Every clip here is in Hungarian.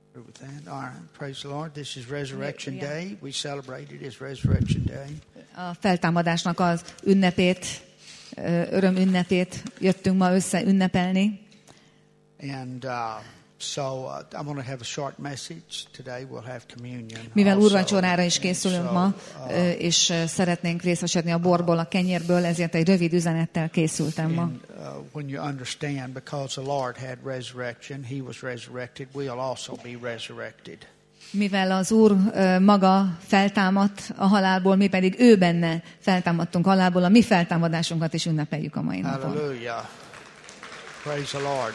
With that, all right. Praise the Lord. This is Resurrection Day. We celebrate it as Resurrection Day. A feltámadásnak az ünnepét, öröm ünnepét jöttünk ma össze ünnepelni. And so I'm going to have a short message today. We'll have communion. Mivel úrvacsorára is készülünk ma, és szeretnénk részesedni a borból, a kenyérből, ezért egy rövid üzenettel készültem ma. When you understand, because the Lord had resurrection, He was resurrected, we'll also be resurrected. Mivel az Úr maga feltámadt a halálból, mi pedig ő benne feltámadtunk halálból, a mi feltámadásunkat is ünnepeljük a mai napon. Hallelujah. Praise the Lord.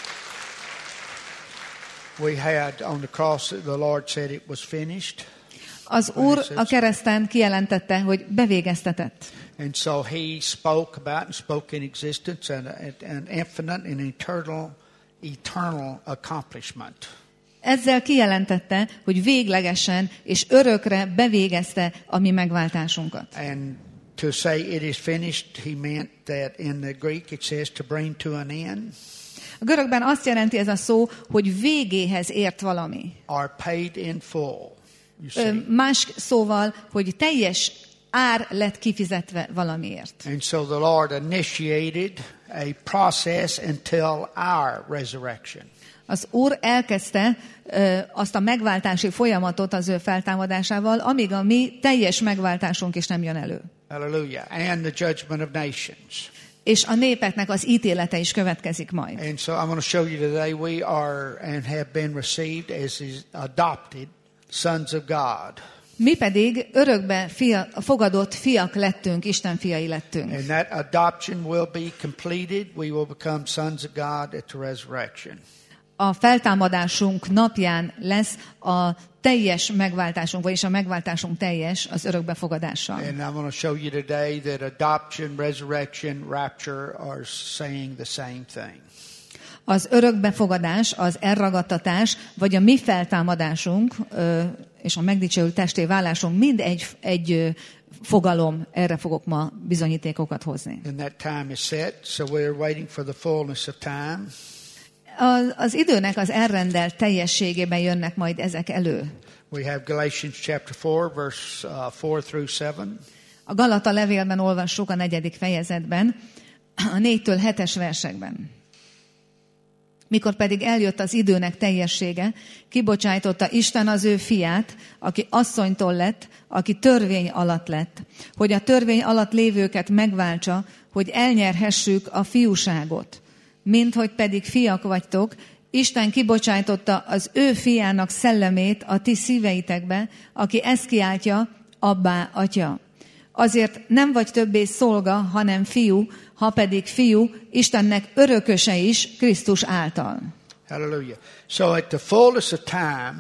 We had on the cross, the Lord said it was finished. Az Úr a kereszten kijelentette, hogy bevégeztetett. And so He spoke about and spoke in existence an infinite and eternal accomplishment. Ezzel kijelentette, hogy véglegesen és örökre bevégezte a mi megváltásunkat. And to say it is finished, he meant that in the Greek it says to bring to an end. A görögben azt jelenti ez a szó, hogy végéhez ért valami. Are paid in full. Más szóval, hogy teljes ár lett kifizetve valamiért. And so the Lord initiated a process until our resurrection. Az Úr elkezdte azt a megváltási folyamatot az ő feltámadásával, amíg a mi teljes megváltásunk is nem jön elő. Hallelujah. And the judgment of nations. És a népeknek az ítélete is következik majd. And so I'm going to show you today we are and have been received as adopted sons of God. Mi pedig örökbe fogadott fiak lettünk, Isten fiai lettünk. And that adoption will be completed. We will become sons of God at the resurrection. A feltámadásunk napján lesz a teljes megváltásunk, vagyis a megváltásunk teljes az örökbefogadással. And I'm going to show you today that adoption, resurrection, rapture are saying the same thing. Az örökbefogadás, az elragadtatás, vagy a mi feltámadásunk és a megdicsőült testé válásunk mind egy fogalom, erre fogok ma bizonyítékokat hozni. And that time is set, so we're waiting for the fullness of time. Az időnek az elrendelt teljességében jönnek majd ezek elő. We have Galatians chapter 4, verse 4 through 7. A Galata levélben olvassuk a 4. fejezetben, a 4-től 7-es versekben. Mikor pedig eljött az időnek teljessége, kibocsájtotta Isten az ő fiát, aki asszonytól lett, aki törvény alatt lett, hogy a törvény alatt lévőket megváltsa, hogy elnyerhessük a fiúságot. Mint hogy pedig fiak vagytok, Isten kibocsájtotta az ő fiának szellemét a ti szíveitekbe, aki ezt kiáltja, abbá, atya. Azért nem vagy többé szolga, hanem fiú, ha pedig fiú, Istennek örököse is Krisztus által. Hallelujah. So at the fullness of time,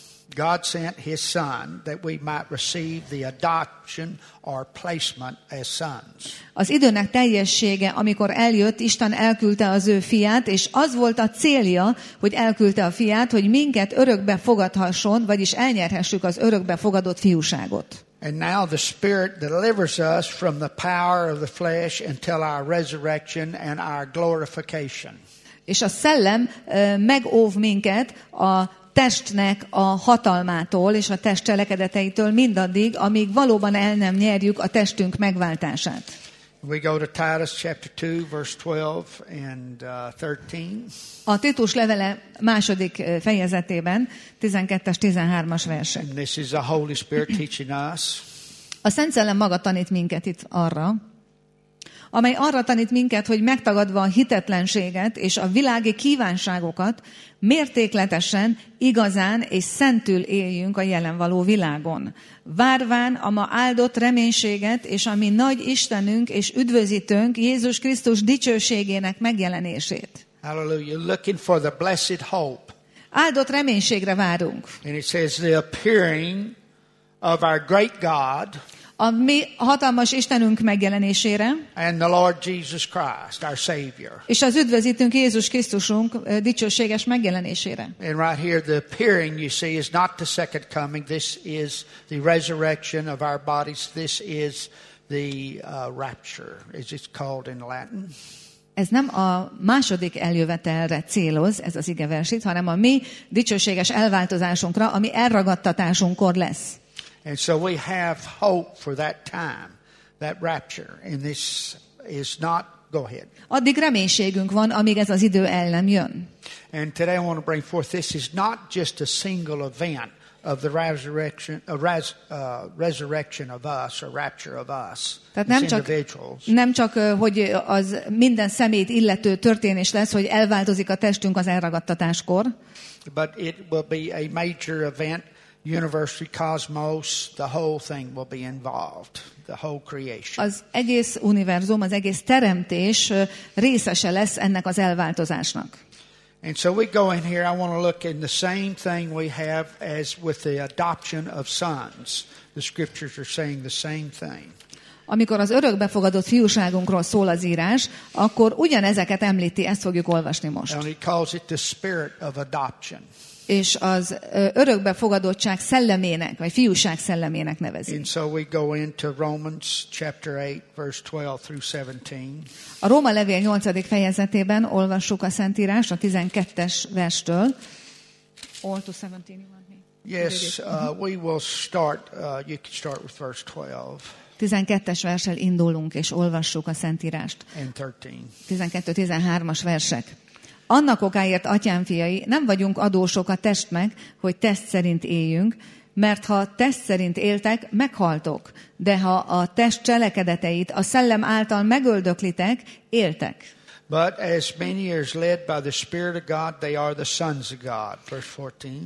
God sent His Son that we might receive the adoption or placement as sons. Az időnek teljessége, amikor eljött, Isten elküldte az ő fiát, és az volt a célja, hogy elküldte a fiát, hogy minket örökbe fogadhasson, vagyis elnyerhessük az örökbe fogadott fiúságot. And now the Spirit delivers us from the power of the flesh until our resurrection and our glorification. És a szellem megóv minket a testnek a hatalmától és a test cselekedeteitől mindaddig, amíg valóban el nem nyerjük a testünk megváltását. We go to Titus chapter 2 verse 12 and 13. A Titus levele 2. fejezetében 12-es 13-as versek. And this is the Holy Spirit teaching us. A Szent Szellem maga tanít minket itt arra, amely arra tanít minket, hogy megtagadva a hitetlenséget és a világi kívánságokat mértékletesen, igazán és szentül éljünk a jelen való világon. Várván a ma áldott reménységet és a mi nagy Istenünk és üdvözítőnk Jézus Krisztus dicsőségének megjelenését. Hallelujah. Looking for the blessed hope. Áldott reménységre várunk. And it says the appearing of our great God. A mi hatalmas Istenünk megjelenésére, and the Lord Jesus Christ, our Savior. És az üdvözítőnk Jézus Krisztusunk dicsőséges megjelenésére. And right here the appearing, you see, is not the second coming. This is the resurrection of our bodies. This is the rapture, as it's called in Latin. Ez nem a második eljövetelre céloz, ez az igeversét, hanem a mi dicsőséges elváltozásunkra, ami elragadtatásunkkor lesz. And so we have hope for that time, that rapture. And this is not, go ahead. Addig reménységünk van, amíg ez az idő el nem jön. And today I want to bring forth, this is not just a single event of the resurrection of us, or rapture of us, Tehát nem csak, hogy az minden személyt illető történés lesz, hogy elváltozik a testünk az elragadtatáskor, but it will be a major event, universal cosmos, the whole thing will be involved, the whole creation. Az egész univerzum, az egész teremtés részese lesz ennek az elváltozásnak. And so we go in here, I want to look in the same thing we have as with the adoption of sons. The scriptures are saying the same thing. Amikor az örökbefogadott fiúságunkról szól az írás, akkor ugyanezeket említi, ezt fogjuk olvasni most. And he calls it the spirit of adoption. És az örökbefogadottság szellemének, vagy fiúság szellemének nevezi. And so we go into Romans chapter 8, verse 12 through 17. A Róma levél 8. fejezetében olvassuk a Szentírást a 12-es verstől. All to 17, you want me? Yes, we will start, you can start with verse 12. 12-es verssel indulunk, és olvassuk a Szentírást. And 13. 12-13-as versek. Annak okáért, atyám fiai, nem vagyunk adósok a testnek, hogy teszt szerint éljünk, mert ha teszt szerint éltek, meghaltok, de ha a test cselekedeteit a szellem által megöldöklitek, éltek. But as many as led by the Spirit of God, they are the sons of God. Verse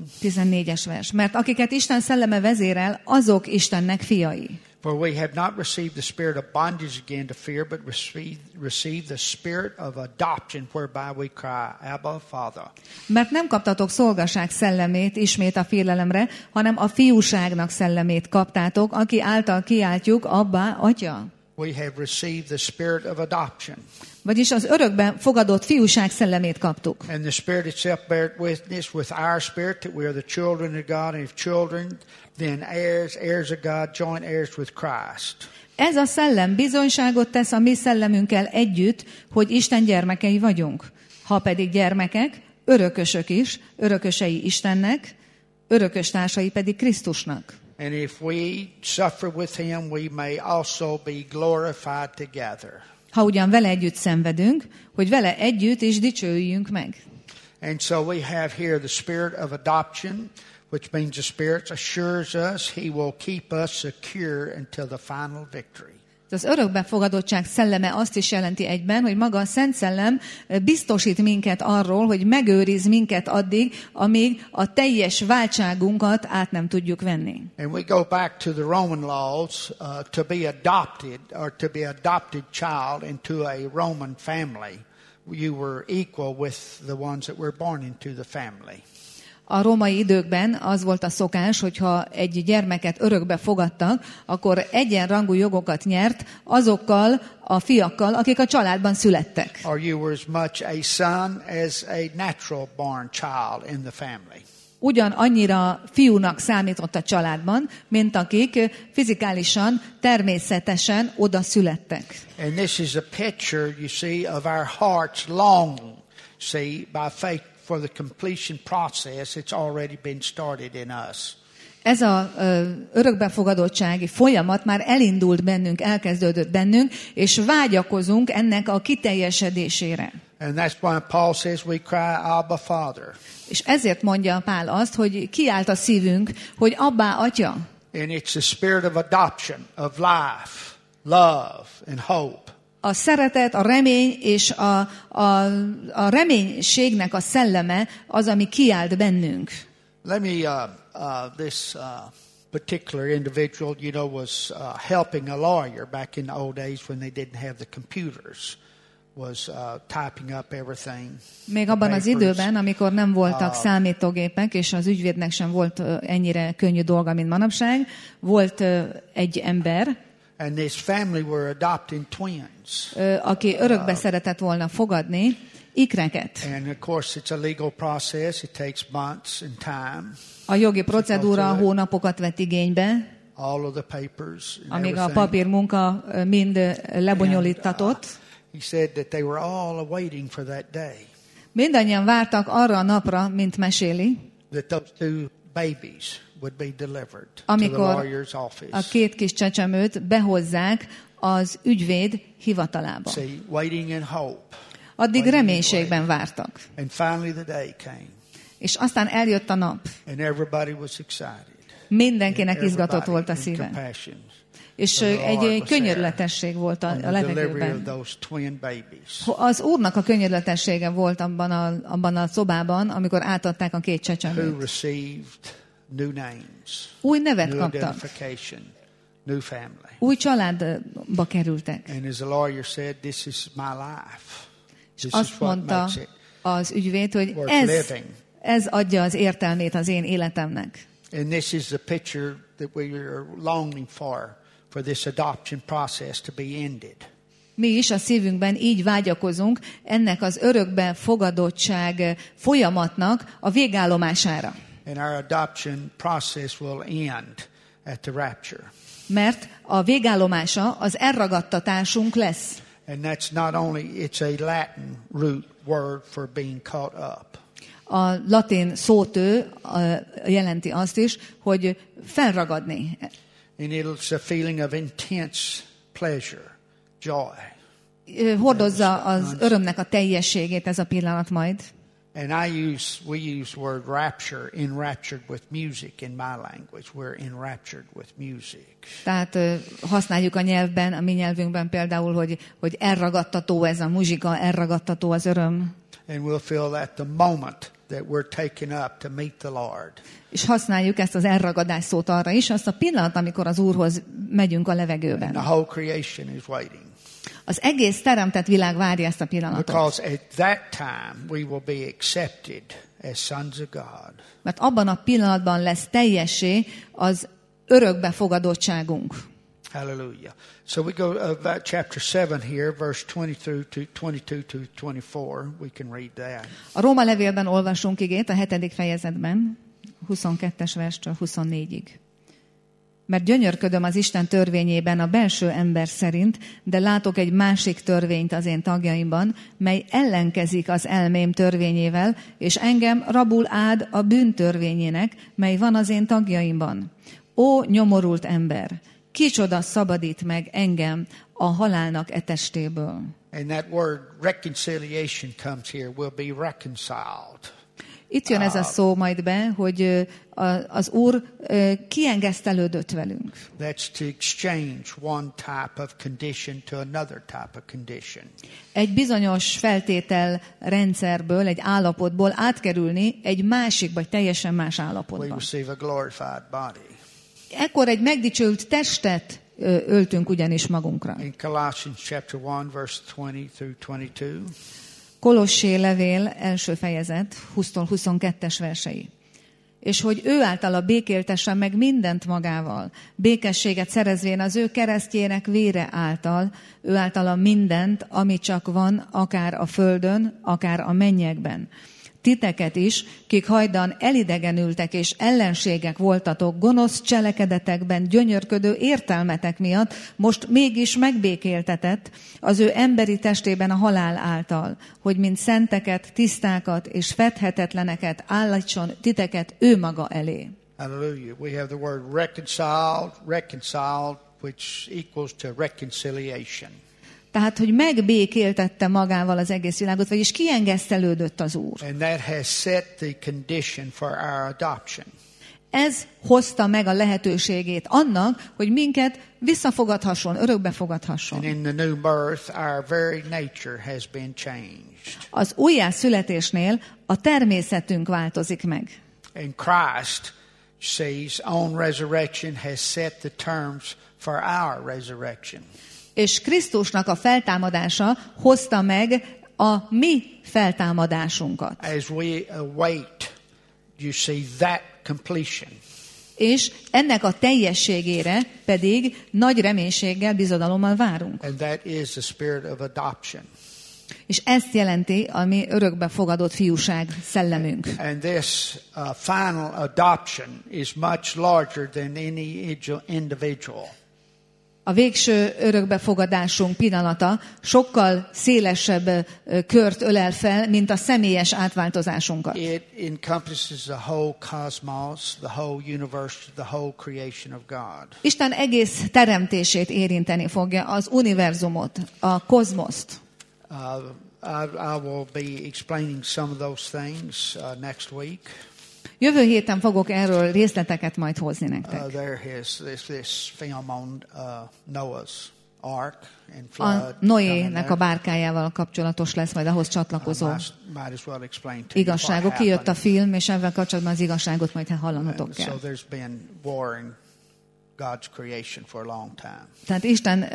14. 14-es vers. Mert akiket Isten szelleme vezérel, azok Istennek fiai. For we have not received the spirit of bondage again to fear, but received the spirit of adoption, whereby we cry, Abba, Father. Mert nem kaptatok szolgaság szellemét ismét a félelemre, hanem a fiúságnak szellemét kaptátok, aki által kiáltjuk, Abbá, Atya. We have received the spirit of adoption. Vagyis az örökben fogadott fiúság szellemét kaptuk. And the Spirit itself beareth witness with our spirit that we are the children of God, and if children, then heirs, heirs of God, joint heirs with Christ. Ez a szellem bizonyságot tesz a mi szellemünkkel együtt, hogy Isten gyermekei vagyunk. Ha pedig gyermekek, örökösök is, örökösei Istennek, örököstársai pedig Krisztusnak. And if we suffer with him, we may also be glorified together. Ha ugyan vele együtt szenvedünk, hogy vele együtt is dicsőjünk meg. And so we have here the spirit of adoption, which means the Spirit assures us he will keep us secure until the final victory. Az örökbefogadottság szelleme azt is jelenti egyben, hogy maga a Szent Szellem biztosít minket arról, hogy megőriz minket addig, amíg a teljes váltságunkat át nem tudjuk venni. And we go back to the Roman laws to be adopted, or to be adopted child into a Roman family. You were equal with the ones that were born into the family. A római időkben az volt a szokás, hogyha egy gyermeket örökbe fogadtak, akkor egyenrangú jogokat nyert azokkal a fiakkal, akik a családban születtek. Or you were as much a son as a natural born child in the family. Ugyan annyira fiúnak számított a családban, mint akik fizikálisan, természetesen oda születtek. And this is a picture, you see, of our hearts longing, see, by faith for the completion process. It's already been started in us. Ez az örökbefogadottsági folyamat már elindult bennünk, elkezdődött bennünk, és vágyakozunk ennek a kiteljesedésére. And that's why Paul says we cry, Abba, Father. És ezért mondja Pál azt, hogy kiált a szívünk, hogy Abbá, Atya. And it's the spirit of adoption, of life, love and hope. A szeretet, a remény és a reménységnek a szelleme az, ami kiált bennünk. Let me, this particular individual, you know, was helping a lawyer back in the old days when they didn't have the computers. Was typing up everything. Még abban az időben, amikor nem voltak számítógépek, és az ügyvédnek sem volt ennyire könnyű dolga, mint manapság, volt egy ember, and this family were adopting twins. Aki örökbe szeretett volna fogadni ikreket. And of course it's a legal process. It takes months and time. A jogi procedúra hónapokat vett igénybe. All of the papers. Amíg a papírmunka mind lebonyolítatott. He said that they were all waiting for that day. Mindannyian vártak arra a napra, mint meséli, That those two babies would be delivered to the amikor lawyer's office. a két kis csecsemőt behozzák az ügyvéd hivatalába. See, waiting in hope. Addig reménységben vártak. And finally the day came. És aztán eljött a nap. And everybody was excited. Mindenkinek Everybody izgatott volt a in szíve. compassion. És The Lord egy was könyörületesség volt On a the delivery of levegőben. those twin babies. Az Úrnak a könyörületessége volt abban a szobában, amikor átadták a két Who csecsemőt. received new names, Új nevet new kaptak. identification, new family. Új családba kerültek. And as the lawyer said, this is my life. És This is azt what mondta makes it az ügyvéd, hogy worth living. ez adja az értelmét az én életemnek. And this is the picture that we are longing for this adoption process to be ended. Mi is a szívünkben így vágyakozunk ennek az örökbe fogadottság folyamatnak a végállomására. And our adoption process will end at the rapture. Mert a végállomása az elragadtatásunk lesz. And that's not only, it's a Latin root word for being caught up. A latin szótő jelenti azt is, hogy felragadni. And it's a feeling of intense pleasure, joy. Hordozza az örömnek a teljességét ez a pillanat majd. And we use word rapture, enraptured with music in my language. We're enraptured with music. Tehát használjuk a nyelvben, a mi nyelvünkben például, hogy elragadtató ez a muzsika, elragadtató az öröm. And we'll feel that the moment that we're taken up to meet the Lord. És használjuk ezt az elragadás szót arra is, azt a pillanat, amikor az Úrhoz megyünk a And levegőben. the whole creation is waiting. Az egész teremtett világ várja ezt a pillanatot. Because at that time we will be accepted as sons of God. Mert abban a pillanatban lesz teljessé az örökbefogadottságunk. Hallelujah. So we go about chapter 7 here, verse 22 to 24. We can read that. A Róma levélben olvasunk igét a 7. fejezetben, 22-es verstől 24-ig. Mert gyönyörködöm az Isten törvényében a belső ember szerint, de látok egy másik törvényt az én tagjaimban, mely ellenkezik az elmém törvényével, és engem rabul áld a bűn törvényének, mely van az én tagjaimban. Ó, nyomorult ember! Kicsoda szabadít meg engem a halálnak e testéből. And that word reconciliation comes here. We'll be reconciled. Itt jön ez a szó majd be, hogy az Úr kiengesztelődött velünk. That's to exchange one type of condition to another type of condition. Egy bizonyos feltétel rendszerből, egy állapotból átkerülni egy másik, vagy teljesen más We állapotba. receive a glorified body. Ekkor egy megdicsőült testet öltünk ugyanis magunkra. In Colossians chapter 1, verse 20 through 22. Kolossé levél első fejezet 20-tól 22-es versei. És hogy ő általa békéltesse meg mindent magával, békességet szerezvén az ő keresztjének vére által, ő általa mindent, ami csak van, akár a földön, akár a mennyekben. Titeket is, kik hajdan elidegenültek és ellenségek voltatok gonosz cselekedetekben gyönyörködő értelmetek miatt, most mégis megbékéltetett az ő emberi testében a halál által, hogy mint szenteket, tisztákat és fedhetetleneket állítson titeket ő maga elé. Hallelujah. We have the word reconciled, which equals to reconciliation. Tehát, hogy megbékéltette magával az egész világot, vagyis kiengesztelődött az Úr. And that has set the condition for our adoption. Ez hozta meg a lehetőségét annak, hogy minket visszafogadhasson, örökbe fogadhasson. And in the new birth, our very nature has been changed. Az újjászületésnél a természetünk változik meg. And Christ, sees, own resurrection has set the terms for our resurrection. És Krisztusnak a feltámadása hozta meg a mi feltámadásunkat. As we await, you see that completion. És ennek a teljességére pedig nagy reménységgel, bizodalommal várunk. And that is the spirit of adoption. És ezt jelenti a mi örökbe fogadott fiúság szellemünk. And this final adoption is much larger than any individual. a végső örökbefogadásunk pillanata sokkal szélesebb kört ölel fel, mint a személyes átváltozásunkat. It encompasses the whole cosmos, the whole universe, the whole creation of God. Isten egész teremtését érinteni fogja, az univerzumot, a kozmoszt. I will be explaining some of those things next week. Jövő héten fogok erről részleteket majd hozni nektek. There is this film on Noah's Ark and A flood. Noének a bárkájával kapcsolatos lesz majd ahhoz csatlakozó Might as well explain to you igazságok. what Kijött a happened. film, és ezzel kapcsolatban az igazságot majd hallanatok And so kell. there's been war in God's creation for a long time. Tehát Isten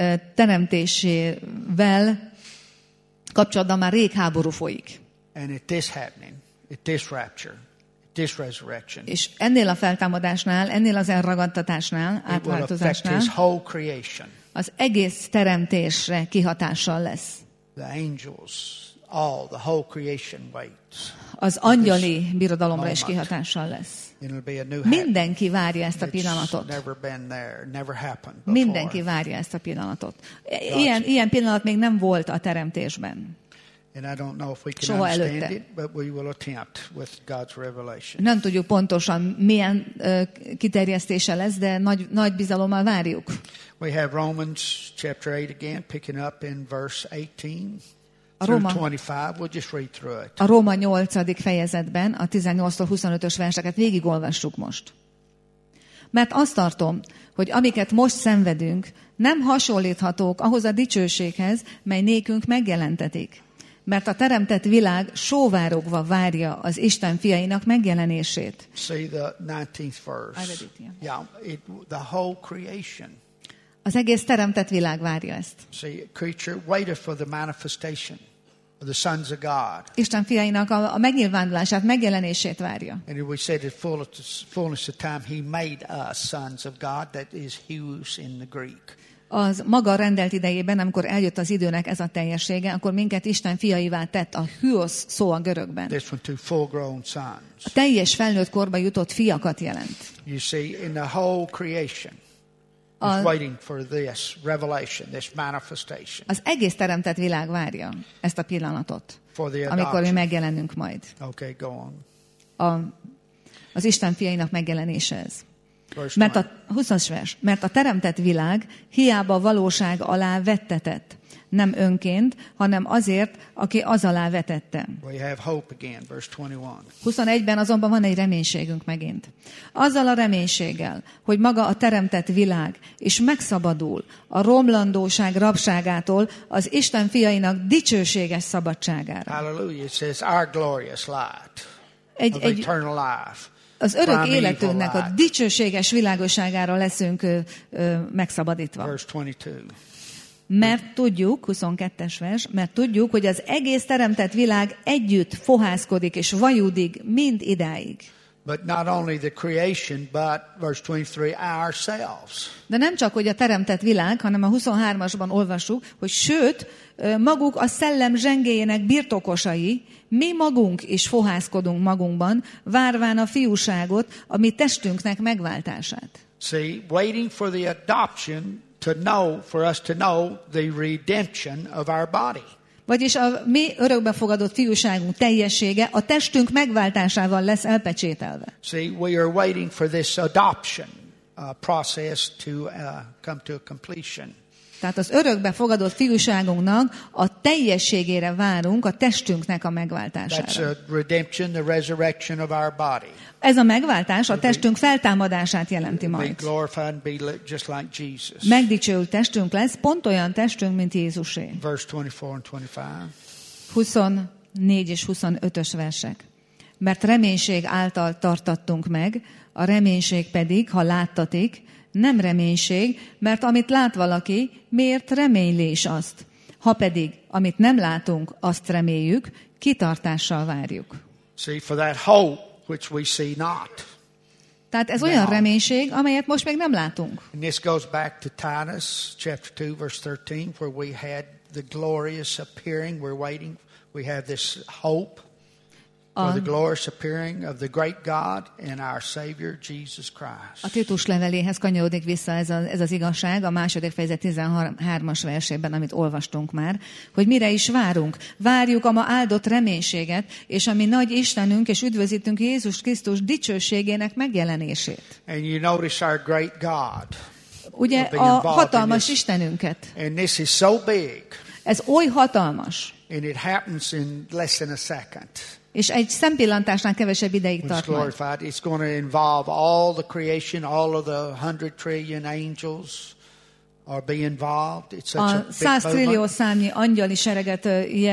teremtésével kapcsolatban már rég háború folyik. And at this happening, at this rapture, at this resurrection, És ennél a feltámadásnál, ennél az elragadtatásnál, it will affect átváltozásnál his whole creation. az egész teremtésre kihatással lesz. The angels, the whole creation waits. Az angyali birodalomra is kihatással lesz. And it'll be a new happening. Mindenki várja ezt a It's pillanatot. never been there, never happened before. Mindenki várja ezt a pillanatot. Ilyen pillanat még nem volt a teremtésben. And I don't know if we can Soha understand előtte. it, but we will attempt with God's revelation. Nem tudjuk pontosan milyen kiterjesztése lesz, de nagy bizalommal várjuk. We have Romans chapter 8 again, picking up in verse 18 A through Roma- 25. We'll just read through it. A Róma 8. fejezetben a 18-25-ös verseket végigolvassuk most. Mert azt tartom, hogy amiket most szenvedünk, nem hasonlíthatók ahhoz a dicsőséghez, mely nékünk megjelentetik. Mert a teremtett világ sóvárogva várja az Isten fiainak megjelenését. See the 19th verse. I read it, Yeah, the whole creation. Az egész teremtett világ várja ezt. See, creature waited for the manifestation of the sons of God. Isten fiainak a megnyilvánulását, megjelenését várja. And we said at fullness of time, he made us sons of God, that is huios in the Greek. Az maga rendelt idejében, amikor eljött az időnek ez a teljessége, akkor minket Isten fiaivá tett, a huios szó a görögben. This one to full-grown sons. A teljes felnőtt korba jutott fiakat jelent. You see, in the whole creation, is waiting for this revelation, this manifestation. Az egész teremtett világ várja ezt a pillanatot, For the amikor mi adoption. megjelenünk majd. Okay, go on. Az Isten fiainak megjelenése ez. Verse Mert 20. 20-as vers. Mert a teremtett világ hiába valóság alá vettetett. Nem önként, hanem azért, aki az alá vetette. We have hope again, verse 21. 21-ben azonban van egy reménységünk megint. Azzal a reménységgel, hogy maga a teremtett világ is megszabadul a romlandóság rabságától az Isten fiainak dicsőséges szabadságára. Hallelujah. It says our glorious light of Egy eternal life. az örök Primeval életünknek a light. dicsőséges világosságára leszünk megszabadítva. Verse 22. Mert tudjuk, 22-es vers, mert tudjuk, hogy az egész teremtett világ együtt fohászkodik és vajudik mind idáig. But not only the creation, but verse 23, ourselves. De nem csak, hogy a teremtett világ, hanem a 23-asban olvassuk, hogy sőt, maguk a szellem zsengéjének birtokosai, mi magunk is fohászkodunk magunkban, várván a fiúságot, a mi testünknek megváltását. See, waiting for the adoption for us to know the redemption of our body. Vagyis a mi örökbefogadott fiúságunk teljessége a testünk megváltásával lesz elpecsételve. See, we are waiting for this adoption process to come to a completion. Tehát az örökbefogadott fiúságunknak a teljességére várunk, a testünknek a That's megváltására. a redemption, the resurrection of our body. Ez a megváltás a testünk feltámadását jelenti Be majd. glorified and be just like Jesus. Megdicsőült testünk lesz, pont olyan testünk, mint Jézusé. Verse 24 and 25. 24 és 25-ös versek. Mert reménység által tartattunk meg, a reménység pedig, ha láttatik, nem reménység, mert amit lát valaki, miért reménylés azt? Ha pedig, amit nem látunk, azt reméljük, kitartással várjuk. See, for that hope which we see not. Tehát ez olyan reménység, amelyet most még nem látunk. And this goes back to Titus chapter 2 verse 13 where we had the glorious appearing. We're waiting. We have this hope. For the glorious appearing of the great God and our Savior Jesus Christ. A Titus leveléhez kanyarodik vissza ez az igazság a második fejezet 13-as versében, amit olvastunk már, hogy mire is várunk. Várjuk a ma áldott reménységet, és a mi nagy Istenünk és üdvözítünk Jézus Krisztus dicsőségének megjelenését. And you notice our great God. Ugye a hatalmas Istenünket. And this is so big. Ez oly hatalmas. And it happens in less than a second. És egy szempillantásnál kevesebb ideig tart majd. It's going to involve all the creation, all of the 100 trillion angels are be involved. It's such a big 100 trillió számnyi angyali sereget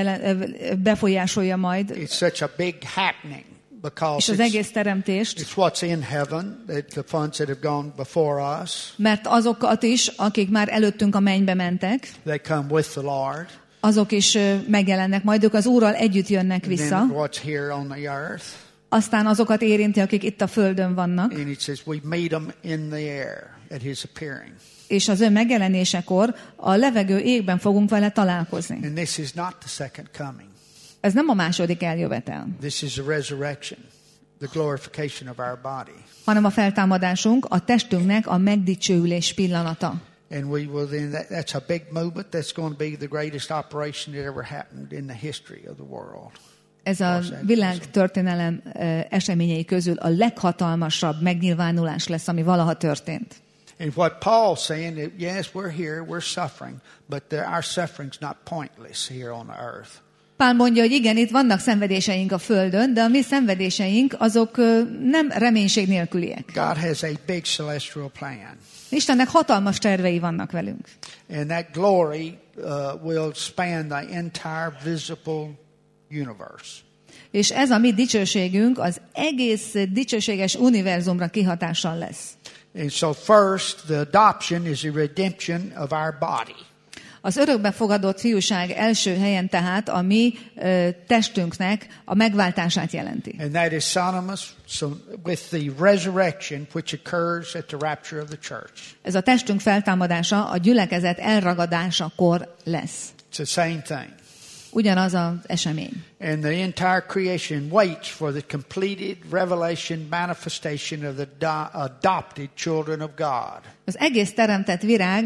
befolyásolja majd. It's such a big happening. És az egész teremtést. It's what's in heaven, the ones that have gone before us. Mert azokat is, akik már előttünk a mennybe mentek, they come with the Lord. Azok is megjelennek, majd ők az Úrral együtt jönnek vissza. And then what's here on the earth. Aztán azokat érinti, akik itt a földön vannak. And it says we meet them in the air at his appearing. És az ő megjelenésekor a levegő égben fogunk vele találkozni. And this is not the second coming. Ez nem a második eljövetel. This is the resurrection, the glorification of our body. Hanem a feltámadásunk, a testünknek a megdicsőülés pillanata. And we will then that's a big movement that's going to be the greatest operation that ever happened in the history of the world. Ez a világ történelem eseményei közül a leghatalmasabb megnyilvánulás lesz, ami valaha történt. And what Paul's saying is, yes, we're here, we're suffering, but our suffering's not pointless here on the earth. Pál mondja, hogy igen, itt vannak szenvedéseink a földön, de a mi szenvedéseink azok nem reménység nélküliek. God has a big celestial plan. Istennek hatalmas tervei vannak velünk. And that glory will span the entire visible universe. És ez a mi dicsőségünk az egész dicsőséges univerzumra kihatással lesz. And so first, the adoption is the redemption of our body. Az örökbefogadott fiúság első helyen tehát a mi testünknek a megváltását jelenti. And that is synonymous with the resurrection which occurs at the rapture of the church. Ez a testünk feltámadása a gyülekezet elragadásakor lesz. It's the same thing. Ugyanaz az esemény. And the entire creation waits for the completed revelation manifestation of the adopted children of God. Az egész teremtett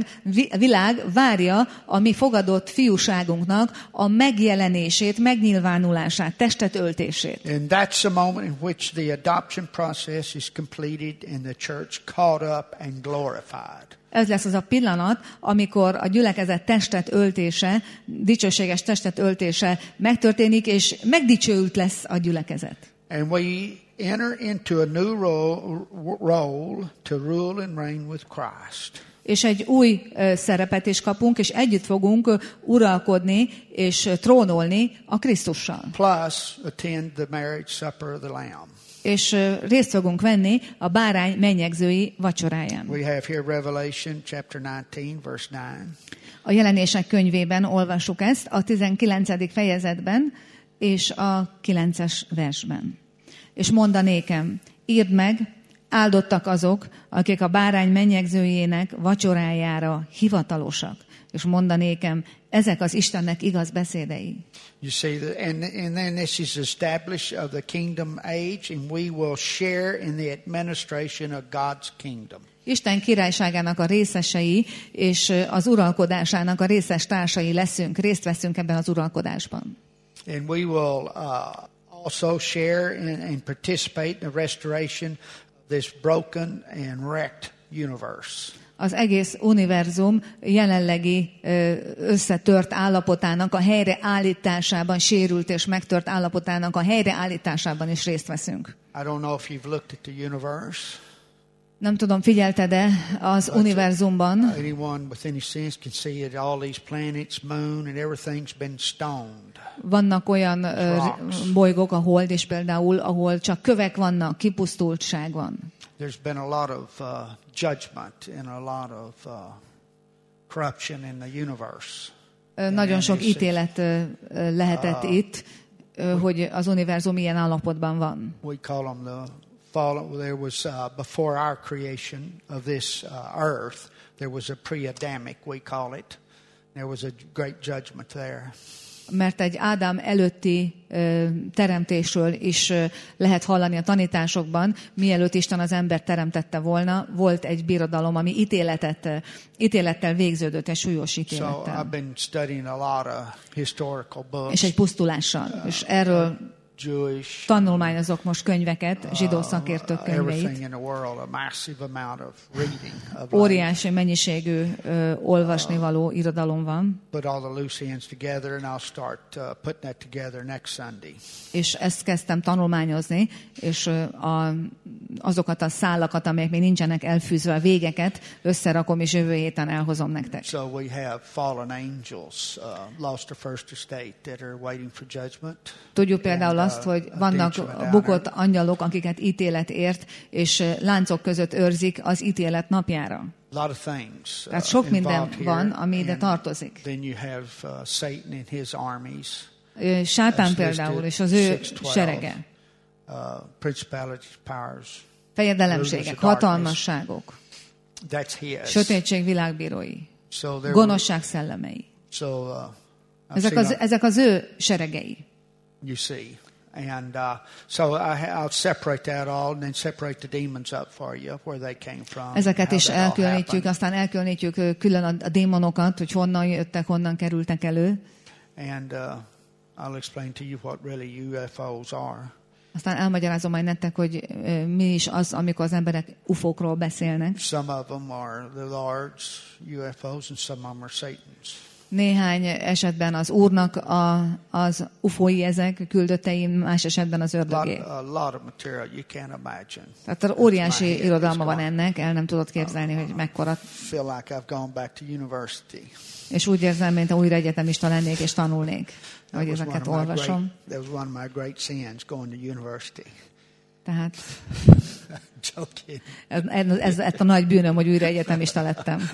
világ várja a mi fogadott fiúságunknak a megjelenését, megnyilvánulását, testet öltését. And that's the moment in which the adoption process is completed and the church caught up and glorified. Ez lesz az a pillanat, amikor a gyülekezet testet öltése, dicsőséges testet öltése megtörténik, és megdicsőült lesz a gyülekezet. And we enter into a new role to rule and reign with Christ. És egy új szerepet is kapunk, és együtt fogunk uralkodni és trónolni a Krisztussal. Plus attend the marriage supper of the Lamb. És részt fogunk venni a bárány mennyegzői vacsoráján. We have here Revelation chapter 19 verse 9. A Jelenések könyvében olvassuk ezt, a 19. fejezetben és a 9-es versben. És mondanékem, írd meg, áldottak azok, akik a bárány mennyegzőjének vacsorájára hivatalosak. És mondanékem, ezek az Istennek igaz beszédei. You see, and then this is established of the kingdom age, and we will share in the administration of God's kingdom. Isten királyságának a részesei, és az uralkodásának a részes társai leszünk, részt veszünk ebben az uralkodásban. And we will also share and participate in the restoration of this broken and wrecked universe. Az egész univerzum jelenlegi összetört állapotának a helyreállításában, sérült és megtört állapotának a helyreállításában is részt veszünk. I don't know if you've looked at the universe. Nem tudom, figyelted-e az univerzumban? Anyone with any sense can see that all these planets, moon and everything's been stoned. Vannak olyan bolygók, a hold is például, ahol csak kövek vannak, kipusztultság van. There's been a lot of judgment and a lot of corruption in the universe. Nagyon sok ítélet lehetett itt, hogy az univerzum ilyen állapotban van. We call them the fall. There was before our creation of this earth, there was a pre-Adamic, we call it. There was a great judgment there. mert egy Ádám előtti teremtésről is lehet hallani a tanításokban, mielőtt Isten az embert teremtette volna, volt egy birodalom, ami ítélettel végződött, egy súlyos So ítélettel. I've been studying a lot of historical books, És egy pusztulással. És erről Jewish, tanulmányozok most könyveket, zsidó szakértők everything könyveit. in the world, a massive amount of reading of Óriási mennyiségű olvasnivaló irodalom van, put all the loose ends together, and I'll start putting that together next Sunday. és ezt kezdtem tanulmányozni, és azokat a szálakat, amelyek még nincsenek elfűzve, a végeket összerakom, és jövő héten elhozom nektek. So we have fallen angels, lost the first estate, that are waiting for judgment. Tudjuk például azt, hogy vannak bukott angyalok, akiket ítélet ért, és láncok között őrzik az ítélet napjára. A lot of things Tehát sok minden involved van, here. ami ide And tartozik. then you have Satan and his armies, Sátán például, és az ő serege. Principalities, powers. Fejedelemségek, hatalmasságok, That's his. sötétség világbírói, So there gonoszság szellemei. Ezek az ő seregei. You see. And so I'll separate that all and then separate the demons up for you, where they came from. Ezeket is how that all elkülönítjük, happened. aztán elkülönítjük külön a démonokat, hogy honnan jöttek, honnan kerültek elő. And I'll explain to you what really UFOs are. Aztán elmagyarázom majd nektek, hogy mi is az, amikor az emberek UFO-król beszélnek. Some of them are the Lord's UFOs and some of them are Satan's. Néhány esetben az Úrnak az UFO-i ezek, küldöttei, más esetben az ördögé. A lot of material you can't imagine. Tehát óriási irodalma van ennek, el nem tudod képzelni, hogy mekkora. Feel like I've gone back to university. És úgy érzem, mint újra egyetemista lennék és tanulnék, hogy ezeket olvasom. That was one of my great sins, going to university. Tehát Joking. ez a nagy bűnöm, hogy újra egyetemista lettem.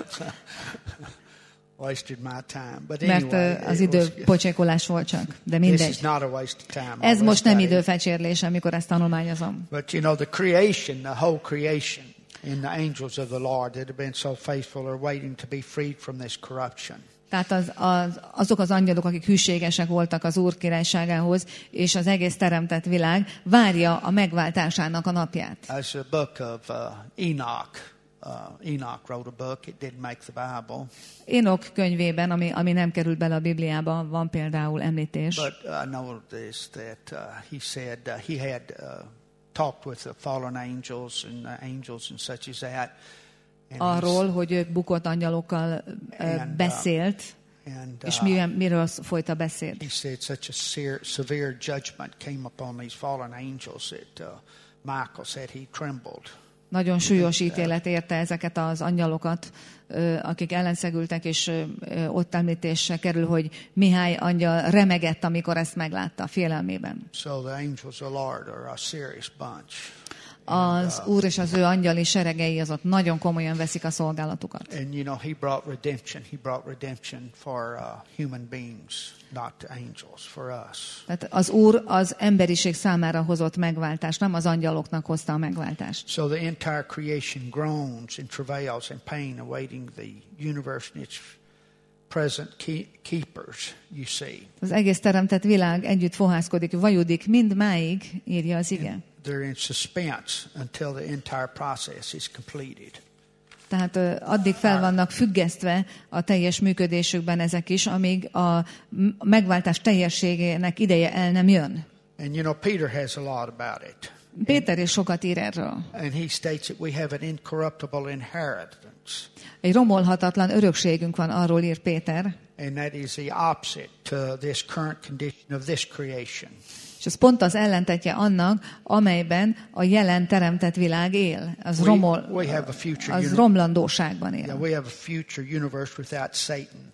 Wasted my time. But Mert anyway, az idő pocsékolás volt csak, de this is mindegy. not a waste of time. Ez most nem Study. időfecsérlés, amikor ezt tanulmányozom. But you know, the creation, the whole creation, and the angels of the Lord that have been so faithful are waiting to be freed from this corruption. Tehát azok az angyalok, akik hűségesek voltak az Úr királyságához, és az egész teremtett világ várja a megváltásának a napját. As a book of Enoch. Enoch wrote a book. It didn't make the Bible. Énok könyvében, ami nem került bele a Bibliába, van például említés. But I know this, that he said he had talked with the fallen angels and angels and such as that. And Arról, hogy ő bukott angyalokkal beszélt, és miről folyt a beszéd. he said such a severe judgment came upon these fallen angels that Michael said he trembled. Nagyon súlyos ítélet érte ezeket az angyalokat, akik ellenszegültek, és ott említésre kerül, hogy Mihály angyal remegett, amikor ezt meglátta félelmében. So the angels of the Lord are a serious bunch. Az Úr és az ő angyali seregei azok nagyon komolyan veszik a szolgálatukat. And you know, he brought redemption. He brought redemption for human beings, not angels, for us. Tehát az Úr az emberiség számára hozott megváltást, nem az angyaloknak hozta a megváltást. So the entire creation groans and travails in pain, awaiting the universe and its present keepers, you see. Az egész teremtett világ együtt fohászkodik, vajudik mindmáig, írja az ige. They're in suspense until the entire process is completed. Tehát addig fel vannak függesztve a teljes működésükben ezek is, amíg a megváltás teljességének ideje el nem jön. And you know, Peter has a lot about it. Péter is sokat ír erről. And he states that we have an incorruptible inheritance. Egy romolhatatlan örökségünk van, arról ír Péter. And that is the opposite to this current condition of this creation. És ez pont az ellentetje annak, amelyben a jelen teremtett világ él. Az romlandóságban él. Yeah, we have a future universe without Satan.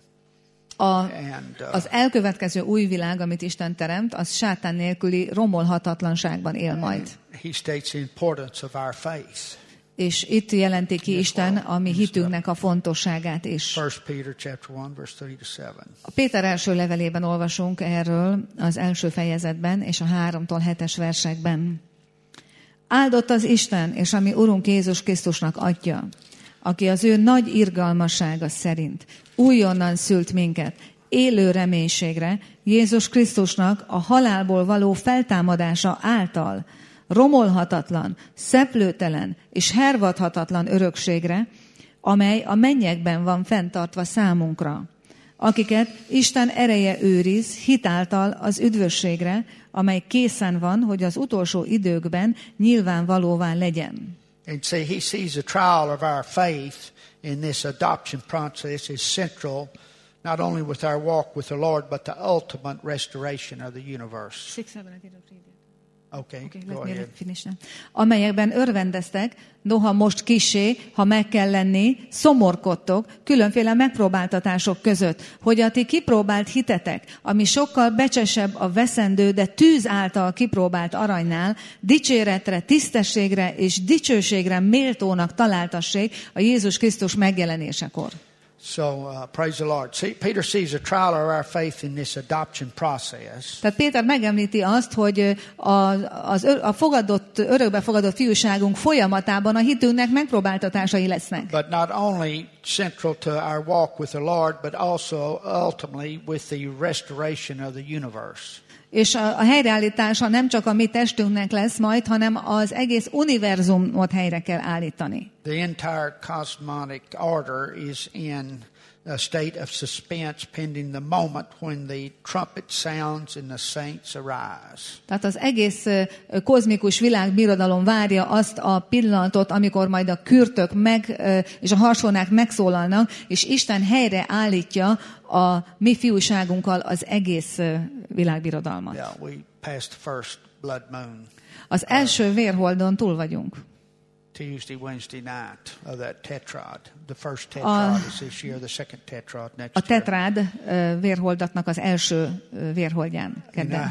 Az elkövetkező új világ, amit Isten teremt, az sátán nélküli romolhatatlanságban él majd. He states the importance of our faith. És itt jelenti ki Isten a mi hitünknek a fontosságát is. 1 Peter chapter 1 verse 3-7. A Péter első levelében olvasunk erről az első fejezetben és a 3-tól 7-es versekben. Áldott az Isten és a mi Urunk Jézus Krisztusnak Atya, aki az ő nagy irgalmassága szerint újonnan szült minket élő reménységre, Jézus Krisztusnak a halálból való feltámadása által romolhatatlan, szeplőtelen és hervadhatatlan örökségre, amely a mennyekben van fenntartva számunkra, akiket Isten ereje őriz hitáltal az üdvösségre, amely készen van, hogy az utolsó időkben nyilvánvalóvá legyen. And see, he sees a trial of our faith in this adoption process is central, not only with our walk with the Lord, but the ultimate restoration of the universe. Okay, go ahead. Amelyekben örvendeztek, noha most kissé, ha meg kell lenni, szomorkodtok különféle megpróbáltatások között, hogy a ti kipróbált hitetek, ami sokkal becsesebb a veszendő, de tűz által kipróbált aranynál, dicséretre, tisztességre és dicsőségre méltónak találtassék a Jézus Krisztus megjelenésekor. So, praise the Lord. See, Peter sees a trial of our faith in this adoption process. Tehát Péter megemlíti azt, hogy örökbe fogadott fiúságunk folyamatában a hitünknek megpróbáltatásai lesznek. But not only central to our walk with the Lord, but also ultimately with the restoration of the universe. És a helyreállítása nem csak a mi testünknek lesz majd, hanem az egész univerzumot helyre kell állítani. The entire cosmonic order is in a state of suspense pending the moment when the trumpet sounds and the saints arise. Tehát az egész kozmikus világbirodalom várja azt a pillanatot, amikor majd a kürtök és a harsonák megszólalnak, és Isten helyre állítja a mi fiúságunkkal az egész világbirodalmat. Yeah, we passed the first blood moon. Az első vérholdon túl vagyunk. Tuesday, Wednesday night of that tetrad. The first tetrad is this year, the second tetrad next year. A tetrád vérholdatnak az első vérholdján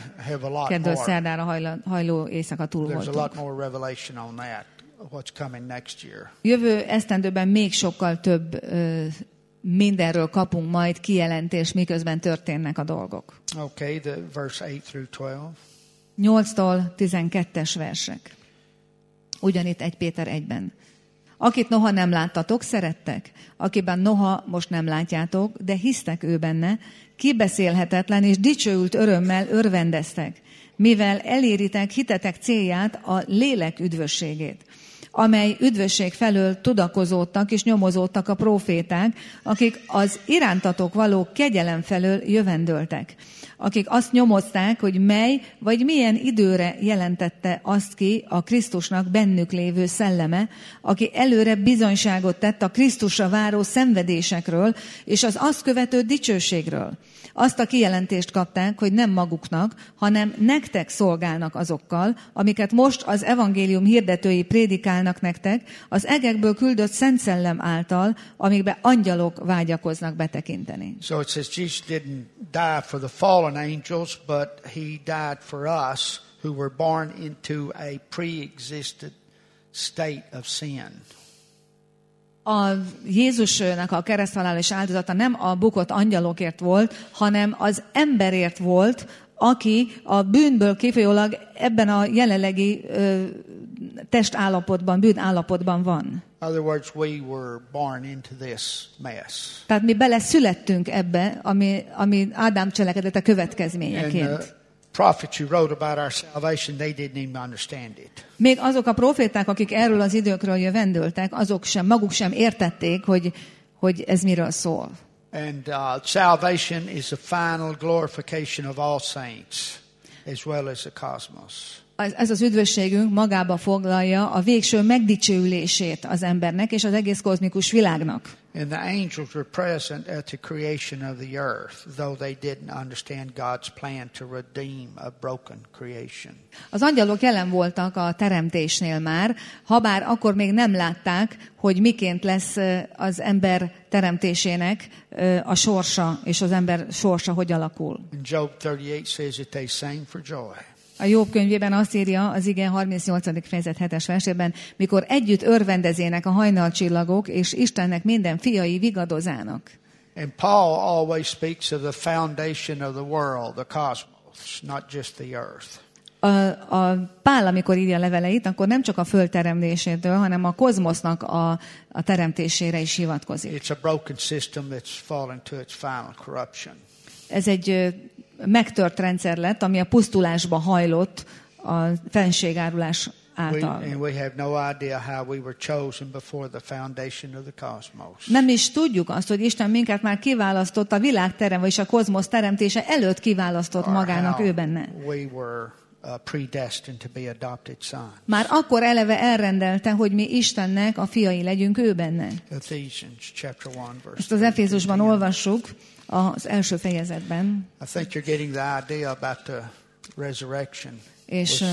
keddől szerdára hajló éjszaka túl voltunk. There's a lot more revelation on that, what's coming next year. Jövő esztendőben még sokkal több mindenről kapunk majd kijelentést, miközben történnek a dolgok. Okay, the verse 8 through 12. 8-tól 12-es versek. Ugyanitt 1 Péter 1-ben. Akit noha nem láttatok, szerettek, akiben noha most nem látjátok, de hisztek ő benne, kibeszélhetetlen és dicsőült örömmel örvendeztek, mivel eléritek hitetek célját, a lélek üdvösségét, amely üdvösség felől tudakozódtak és nyomozódtak a próféták, akik az irántatok való kegyelem felől jövendöltek, akik azt nyomozták, hogy mely vagy milyen időre jelentette azt ki a Krisztusnak bennük lévő szelleme, aki előre bizonyságot tett a Krisztusra váró szenvedésekről és az azt követő dicsőségről. Azt a kijelentést kapták, hogy nem maguknak, hanem nektek szolgálnak azokkal, amiket most az evangélium hirdetői prédikálnak nektek, az egekből küldött Szent Szellem által, amikbe angyalok vágyakoznak betekinteni. So it says Jesus didn't die for the fallen angels, but he died for us who were born into a pre-existed state of sin. A Jézusnak a kereszthalálás áldozata nem a bukott angyalokért volt, hanem az emberért volt, aki a bűnből kifolyólag ebben a jelenlegi testállapotban, bűnállapotban van. In other words, we were born into this mess. Tehát mi beleszülettünk ebbe, ami Ádám cselekedete következményeként. Prophets who wrote about our salvation, they didn't even understand it. Még azok a proféták, akik erről az időkről jövendöltek, maguk sem értették, hogy ez miről szól. And salvation is the final glorification of all saints, as well as the cosmos. Ez az üdvösségünk magába foglalja a végső megdicsőülését az embernek és az egész kozmikus világnak. And the angels were present at the creation of the earth, though they didn't understand God's plan to redeem a broken creation. Az angyalok jelen voltak a teremtésnél már, habár akkor még nem látták, hogy miként lesz az ember teremtésének a sorsa, és az ember sorsa hogy alakul. And Job 38 says that they sang for joy. A Jobb könyvében azt írja az ige 38. fejezet 7-es versében, mikor együtt örvendezének a hajnalcsillagok, és Istennek minden fiai vigadozának. And Paul always speaks of the foundation of the world, the cosmos, not just the earth. A Pál, amikor írja leveleit, akkor nem csak a föld teremtésétől, hanem a kozmosznak a teremtésére is hivatkozik. It's a broken system that's fallen to its final corruption. ez egy megtört rendszer lett, ami a pusztulásba hajlott a fenségárulás által. Nem is tudjuk azt, hogy Isten minket már kiválasztott a világ terem, és a kozmosz teremtése előtt kiválasztott magának ő benne. Már akkor eleve elrendelte, hogy mi Istennek a fiai legyünk ő benne. Ezt az Efézusban olvassuk az első fejezetben. És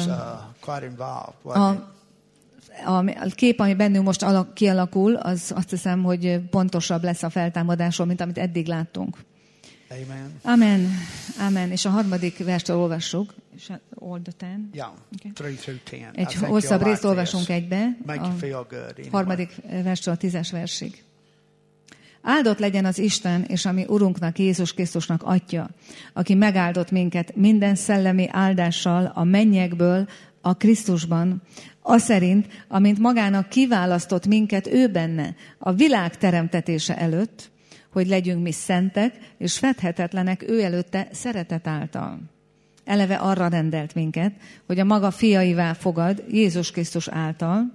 a kép, ami bennünk most kialakul, az azt hiszem, hogy pontosabb lesz a feltámadásról, mint amit eddig láttunk. Amen. Amen. Amen. És a harmadik verstől olvassuk. All the 10. Yeah, Okay. 3-10. Egy hosszabb részt olvasunk egybe. Make you feel good. Anyway. Harmadik verstől a 10-es versig. Áldott legyen az Isten és a mi Urunknak, Jézus Krisztusnak Atya, aki megáldott minket minden szellemi áldással a mennyekből a Krisztusban, aszerint, amint magának kiválasztott minket ő benne a világ teremtetése előtt, hogy legyünk mi szentek és fedhetetlenek ő előtte szeretet által. Eleve arra rendelt minket, hogy a maga fiaivá fogad Jézus Krisztus által,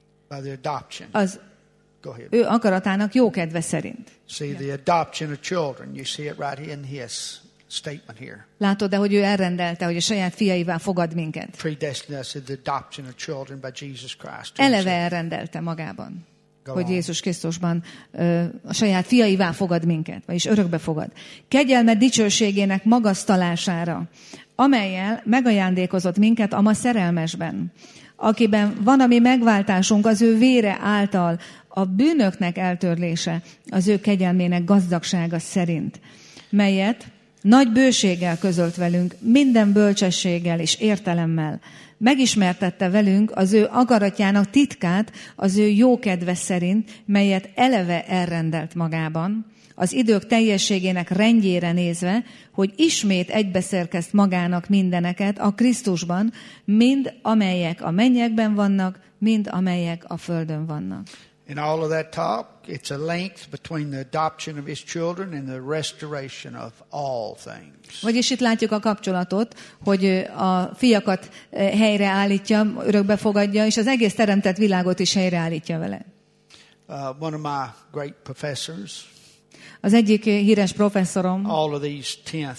az ő akaratának jókedve szerint. See the adoption of children. You see it right in his statement here. Látod, de hogy ő elrendelte, hogy a saját fiaivá fogad minket. Predestined us to the adoption of children by Jesus Christ. Eleve elrendelte magában, hogy Jézus Krisztusban a saját fiaivá fogad minket, vagyis örökbe fogad. Kegyelme dicsőségének magasztalására, amellyel megajándékozott minket a ma szerelmesben, akiben van a mi megváltásunk az ő vére által, a bűnöknek eltörlése az ő kegyelmének gazdagsága szerint, melyet nagy bőséggel közölt velünk, minden bölcsességgel és értelemmel. Megismertette velünk az ő akaratjának titkát az ő jókedve szerint, melyet eleve elrendelt magában, az idők teljességének rendjére nézve, hogy ismét egybeszerkezt magának mindeneket a Krisztusban, mind amelyek a mennyekben vannak, mind amelyek a földön vannak. In all of that talk, it's a link between the adoption of his children and the restoration of all things. Vagyis itt látjuk a kapcsolatot, hogy a fiakat helyreállítja, örökbe fogadja, és az egész teremtett világot is helyreállítja vele. One of my great professors, az egyik híres professzorom, all of these 10th,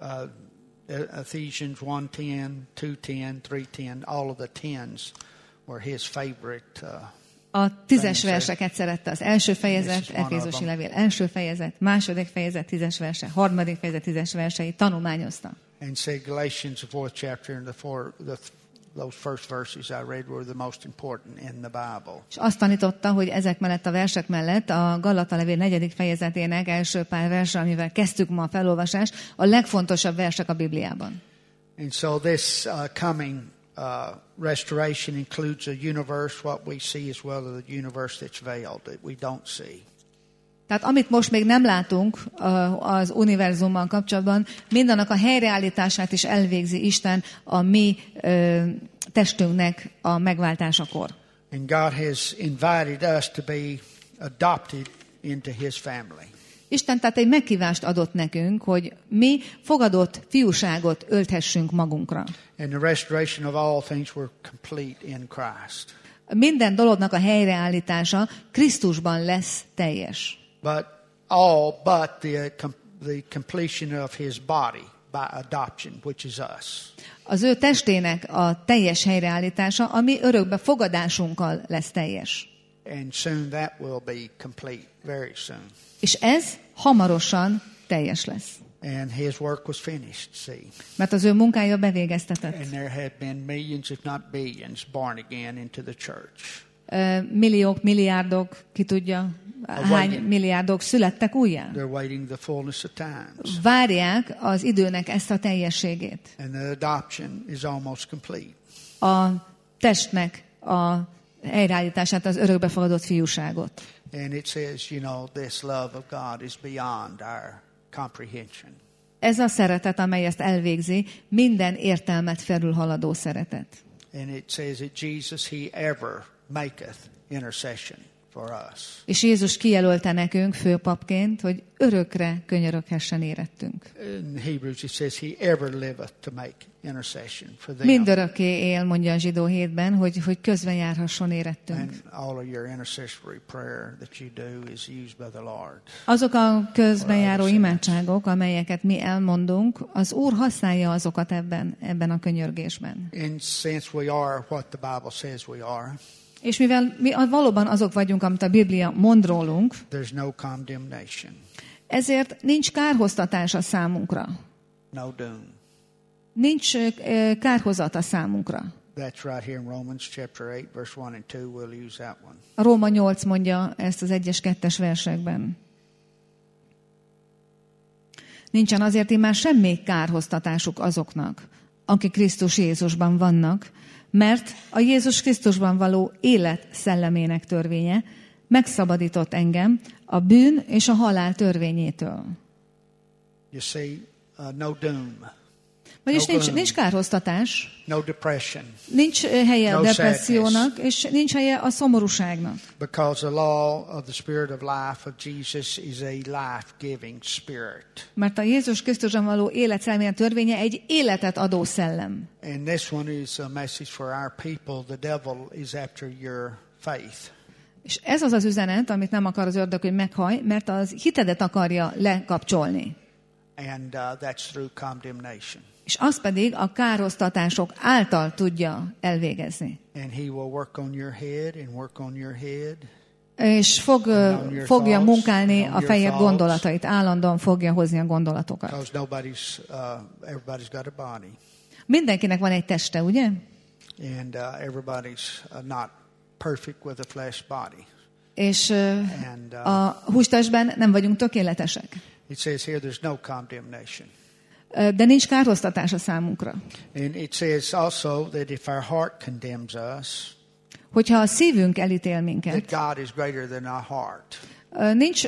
Ephesians 1:10, 2:10, 3:10, all of the 10s were his favorite. A 10-es verseket szerette, az első fejezet, Efézusi levél első fejezet, második fejezet 10-es verse, harmadik fejezet 10-es verseit tanulmányozta. And said Galatians, the 4th chapter, and those first verses I read were the most important in the Bible. És azt tanította, hogy ezek mellett a versek mellett a Galata levél 4. fejezetének első pár verse, amivel kezdtük ma a felolvasást, a legfontosabb versek a Bibliában. And so this coming restoration includes a universe, what we see, as well as the universe that's veiled, that we don't see. Tehát amit most még nem látunk az univerzummal kapcsolatban, mindannak a helyreállítását is elvégzi Isten a mi testünknek a megváltásakor. And God has invited us to be adopted into his family. Isten tehát egy meghívást adott nekünk, hogy mi fogadott fiúságot ölthessünk magunkra. And the restoration of all things were complete in Christ. Minden dolognak a helyreállítása Krisztusban lesz teljes. But the completion of his body by adoption, which is us. Az ő testének a teljes helyreállítása, ami örökbe fogadásunkkal lesz teljes. And soon that will be complete, very soon. És ez hamarosan teljes lesz. And his work was finished, see. Mert az ő munkája bevégeztetett. And there have been millions, if not billions, born again into the church. Milliók, milliárdok, ki tudja, hány milliárdok születtek újjá. They're waiting the fullness of times. Várják az időnek ezt a teljességét. And the adoption is almost complete. A testnek a helyreállítását, az örökbefogadott fiúságot. And it says, this love of God is beyond our comprehension. Ez a szeretet, amely ezt elvégzi, minden értelmet felülhaladó szeretet. And it says that Jesus, he ever maketh intercession for us. És Jézus kijelölte nekünk főpapként, hogy örökre könyöröghessen érettünk. In Hebrews it says he ever liveth to make intercession for them. Mindörökké él, mondja a Zsidó 7-ben, hogy közben járhasson érettünk. And all of your intercessory prayer that you do is used by the Lord. Azok a közben járó imádságok, amelyeket mi elmondunk, az Úr használja azokat ebben a könyörgésben. And since we are what the Bible says we are, És mivel mi valóban azok vagyunk, amit a Biblia mond rólunk, there's no condemnation, ezért nincs kárhoztatás a számunkra. no doom. Nincs kárhozat a számunkra. That's right here in Romans chapter 8, verse 1 and 2. We'll use that one. A Róma 8 mondja ezt az 1-es, 2-es versekben. Nincsen azért immár semmi kárhoztatásuk azoknak, akik Krisztus Jézusban vannak, mert a Jézus Krisztusban való élet szellemének törvénye megszabadított engem a bűn és a halál törvényétől. You see, no doom, Vagyis nincs kárhoztatás, no depression, nincs helye a No depressziónak, és ninch helye a szomorúságnak. because the law of the Spirit of life of Jesus is a life-giving spirit. Mert a Jézus Krisztusban való élet szellemének törvénye egy életet adó szellem. And this one is a message for our people. The devil is after your faith. És ez az az üzenet, amit nem akar az ördög, hogy meghaj, mert az hitedet akarja lekapcsolni. And that's through condemnation. És azt pedig a kárhoztatások által tudja elvégezni. And he will work on your head and work on your head. És fogja munkálni a fejed gondolatait, állandóan fogja hozni a gondolatokat. Because everybody's got a body. Mindenkinek van egy teste, ugye? And everybody's not perfect with a flesh body. És a hústestben nem vagyunk tökéletesek. It says here there's no condemnation. De nincs kárhoztatás a számunkra. And it says also that if our heart condemns us, Hogyha a szívünk elítél minket, that God is greater than our heart. Nincs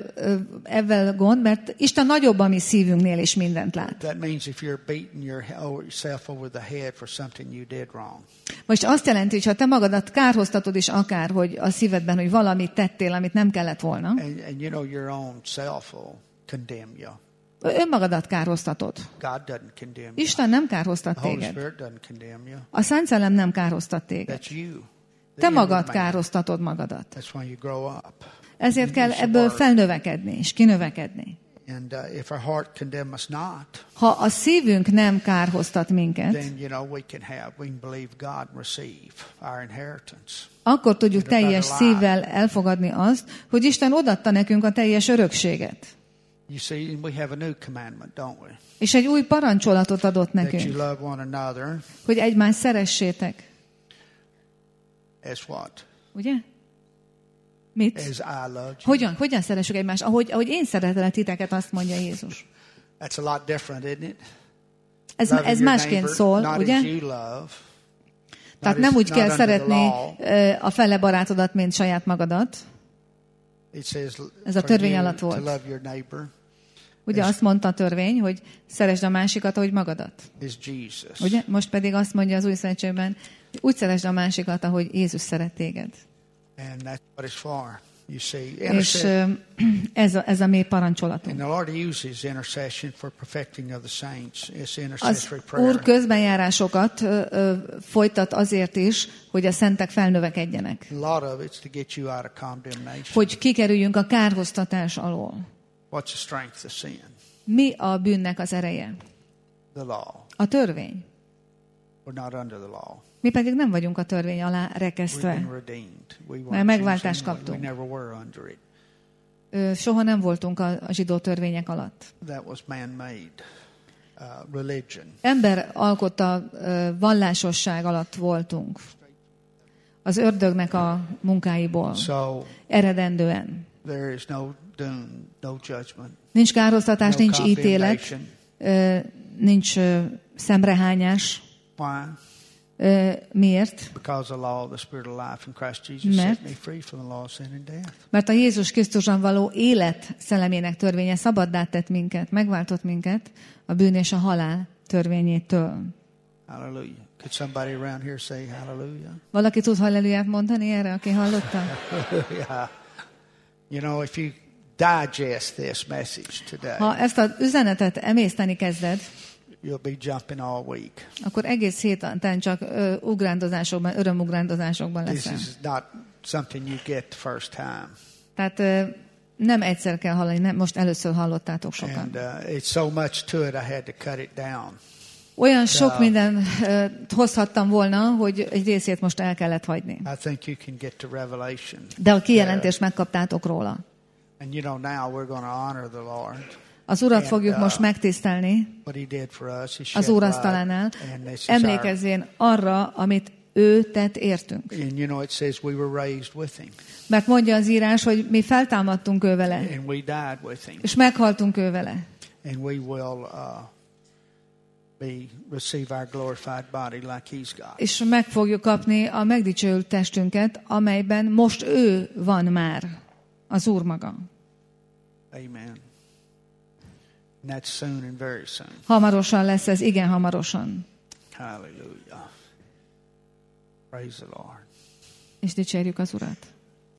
ezzel gond, mert Isten nagyobb a mi szívünknél, és mindent lát. That means if you're beating yourself over the head for something you did wrong. Most azt jelenti, hogy ha te magadat kárhoztatod is akár, hogy a szívedben, hogy valamit tettél, amit nem kellett volna, And you know your own self will condemn you. önmagadat kárhoztatod. God doesn't condemn you. Isten nem kárhoztat The Holy téged. Spirit doesn't condemn you. A Szent Szellem nem kárhoztat téged. That's you. Te magad kárhoztatod magadat. That's when you grow up. Ezért kell ebből felnövekedni és kinövekedni. And if our heart condemn us not, Ha a szívünk nem kárhoztat minket, then we can believe God and receive our inheritance. akkor tudjuk teljes szívvel elfogadni azt, hogy Isten odaadta nekünk a teljes örökséget. You see, we have a new commandment, don't we? És egy új parancsolatot adott That you nekünk, love one another hogy egymást szeressétek. as what? Ugye? Mit? As I loved you. Hogyan szeressük egymást? Ahogy én szeretlek titeket, azt mondja Jézus. That's a lot different, isn't it? Ez Loving your másként neighbor, szól, not ugye? as you love. Tehát Not nem úgy not kell under the szeretni law. a fele barátodat, mint saját magadat. It says Ez a for törvény you alatt to volt. love your neighbor Ugye azt mondta a törvény, hogy szeresd a másikat, ahogy magadat. is Jesus. Ugye? Most pedig azt mondja az új szövetségben, hogy úgy szeresd a másikat, ahogy Jézus szeret téged. And that's what it's for. You see, És ez a mi parancsolatunk. and the Lord uses intercession for perfecting of the saints. It's Az intercessory Úr prayer. közbenjárásokat folytat azért is, hogy a szentek felnövekedjenek. A lot of it's to get you out of condemnation. Hogy kikerüljünk a kárhoztatás alól. What's the strength of sin? Mi a bűnnek az ereje? The law. A törvény. We're not under the law. Mi pedig nem vagyunk a törvény alá We've rekesztve. been redeemed. We Mert weren't megváltást choosing. We kaptunk. never were under it. Soha nem voltunk a zsidó törvények alatt. That was man-made religion. Ember alkotta vallásosság alatt voltunk. Az ördögnek a munkáiból. So Eredendően. there is no doom, no judgment, Nincs kárhoztatás, no nincs ítélet, condemnation. nincs szemrehányás. Why? Miért? Because the law of the Spirit of life in Christ Jesus Mert- set me free from the law of sin and death. Mert a Jézus Krisztusban való élet szellemének törvénye szabaddá tett minket, megváltott minket a bűn és a halál törvényétől. Hallelujah. Could somebody around here say hallelujah? Valaki tud halleluját mondani erre, aki hallotta? Yeah. You know, if you digest this message today, Ha ezt az üzenetet emészteni kezded, you'll be jumping all week. akkor egész héten csak ugrándozásokban, örömugrándozásokban This leszel. is not something you get the first time. Tehát nem egyszer kell hallani, nem, most először hallottátok sokan. And it's so much to it, I had to cut it down. Olyan sok minden hozhattam volna, hogy egy részét most el kellett hagyni. I think you can get to Revelation. De a kijelentést megkaptátok róla. And you know, now we're going to honor the Lord. Az Urat fogjuk most megtisztelni What he did for us, he az shed Úrasztalánál, blood, and this is emlékezzén arra, amit ő tett értünk. and you know, it says we were raised with him, Mert mondja az írás, hogy mi feltámadtunk ő vele, and we died with him, és meghaltunk ő vele. and we will receive our glorified body like he's got. És meg fogjuk kapni a megdicsőült testünket, amelyben most ő van már, az Úr maga. Amen. And that's soon and very soon. Hamarosan lesz ez, igen hamarosan. Hallelujah. Praise the Lord. És dicsérjük az Urat.